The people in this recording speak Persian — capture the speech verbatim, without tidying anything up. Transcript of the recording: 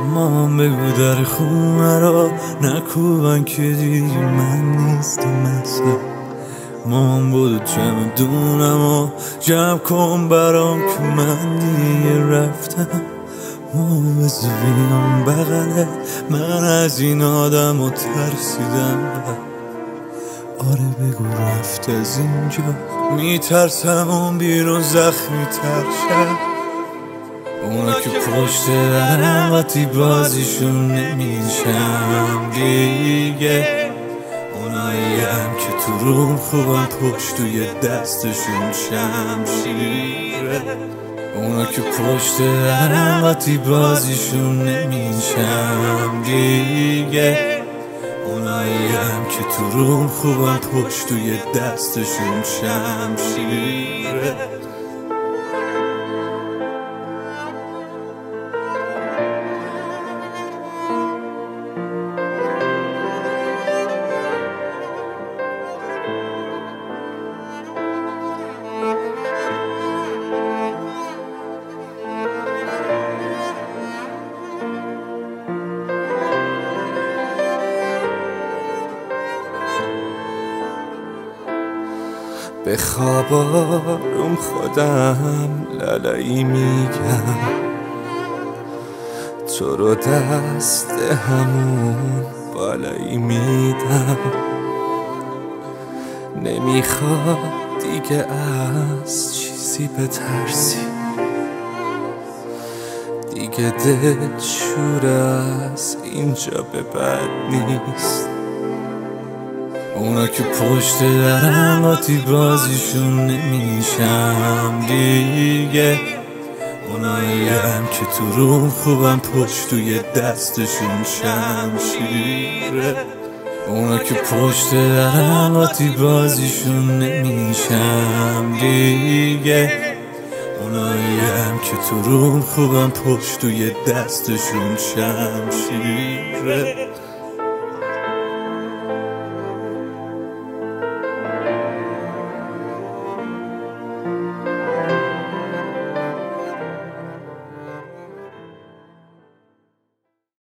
مامان بگو در خونه را نکوبن که دیگه من نیستم مثلا. مامان بودو جمع دونم و جمع کن برام که من دیگه رفتم. مامان بزو بیام بغله من از این آدم و ترسیدم. آره بگو رفت از اینجا میترسم اون بیرون زخمی تر شد. اونا که پشت درم وقتی بازیشون نمیشم دیگه. اونایی هم که تو روم خوبم پشت توی دستشون شمشیره. اونا که پشت درم وقتی بازیشون نمیشم دیگه. اونایی هم که تو روم خوبم پشت توی دستشون شمشیره. به خواب آروم خودم لالایی میگم تو رو دست همون بالایی میدم. نمیخواد دیگه از چیزی بترسی دیگه دل شور از اینجا به بعد نیست. اونا که پشت درم وقتی بازیشون نمیشم دیگه. اونایی هم که تو روم خوبم پشت توی دستشون شمشیره. اونا که پشت درم وقتی بازیشون نمیشم دیگه. اونایی هم که تو روم خوبم پشت توی دستشون شمشیره.